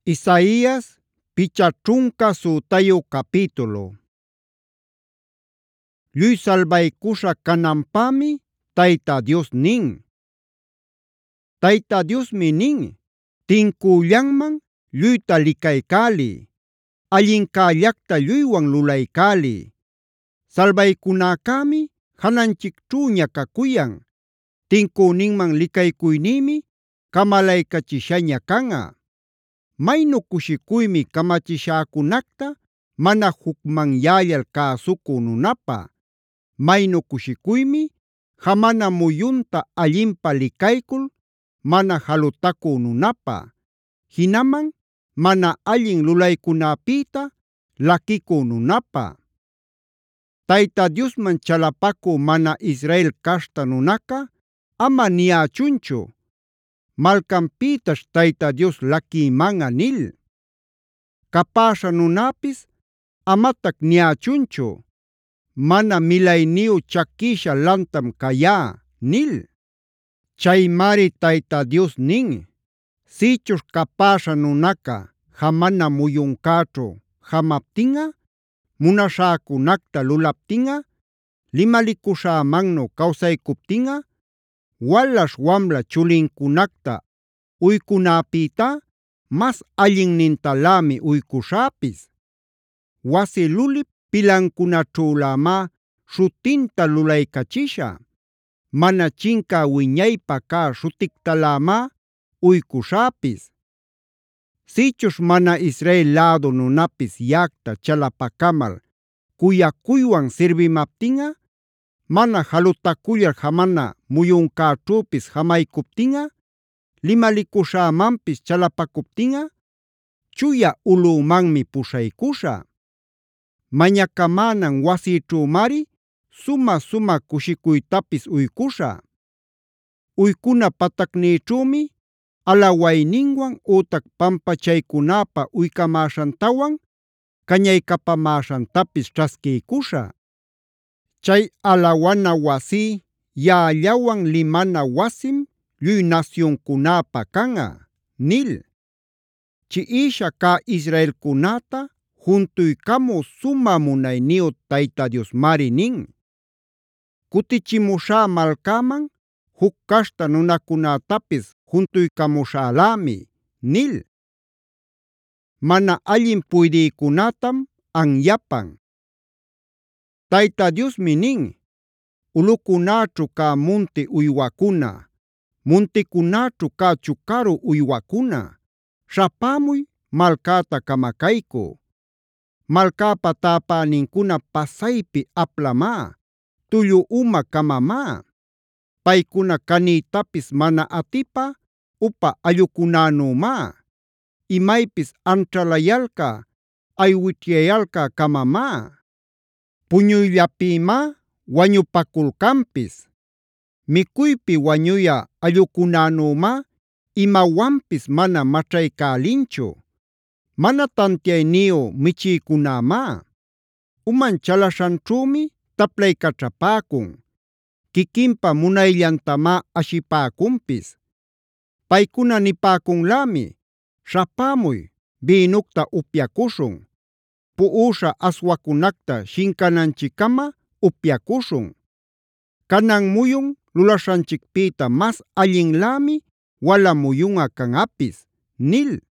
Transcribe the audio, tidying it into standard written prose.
Isaías picha ćhunka sutayu capítulo. Lluy salbaykusha cananpämi Tayta Dios nin. Tayta Diosmi nin: tincüllanman lluyta licaycäliy. Allincällacta lluywan lulaycäliy. Salbaykunäcämi jananchikćhüña cacuyan. Tincüninman licaycuynïmi camalaycachishaña canꞌa. Maynu cushicuymi kamachishäcunacta mana jucmanyällal cäsucü nunapä. Maynu cushicuymi jamana muyunta allinpä licaycul mana jalutacü nunapä. Jinaman mana allin lulaycunäpïta laquicü nunapä. Tayta Diosman chalapacü mana Israel caśhta nunaca ama niyächunchu: “Malcanpïtash Tayta Dios laquïmanꞌa” nil. Capäśha nunapis amatac niyächunchu: “Mana milayniyu chaquïsha lantam cayá” nil. Chaymari Tayta Dios nin: “Sïchuśh capäśha nunaca jamana muyuncäćhu jamaptinꞌa, munaśhäcunacta lulaptinꞌa, limalicuśhämannu cawsaycuptinꞌa, walaśh wamla chulincunacta uycunäpïtá mas allinnintalämi uycuśhäpis. Wasi lulip pilancunaćhülämá śhutinta lulaycachishä. Mana chinca wiñaypä cä śhutictalämá uycuśhäpis. Sïchuśh mana Israel lädu nunapis yaꞌacta chalapacamal cuyacuywan sirbimaptinꞌa, mana jalutacullar jamana muyuncäćhüpis jamaycuptinꞌa, limalicuśhämanpis chalapacuptinꞌa, chuya ulꞌümanmi puśhaycuśhä. Mañacamänan wasićhümari sumä-sumä cushicuytapis uycuśhä. Uycuna patacnïćhümi alawayninwan ütac pampachaycunäpä uycamäśhantawan cañaycapamäśhantapis ćhasquiycuśhä. Chay alawana wasí yaꞌallawan limana wasim lluy nasyuncunäpä canꞌa” nil. Chiꞌisha cä israelcunäta juntuycamü sumä munayniyu Tayta Diosmari nin: “Kutichimuśhá malcäman juc caśhta nunacunätapis juntuycamuśhälämi” nil. Mana allin puydïcunätam anyapan. Tayta Diosmi nin: “Ulꞌucunäćhu cä munti uywacuna, munticunäćhu cä chucaru uywacuna, śhapämuy malcäta camacaycü. Malcäpa täpänincuna pasaypi aplamá, tullu uma camamá. Paycuna caniytapis mana atipä upa allꞌucunänümá. Imaypis anćhalayalcä, aywićhyayalcä camamá. Puñuyllapïmá wañupaculcanpis. Mikuypi wañuyä allꞌucunänümá imawanpis mana maćhaycälinchu. Mana tantiayniyu michïcunämá. Uman chalaśhanćhümi taplaycaćhapäcun. Quiquinpa munayllantamá ashipäcunpis. Paycuna nipäcunlämi: “Śhapämuy, bïnucta upyacuśhun. Puꞌuśha aswacunacta shincananchiccama upyacuśhun. Canan muyun lulaśhanchicpïta mas allinlämi wala muyunꞌa canꞌapis” nil.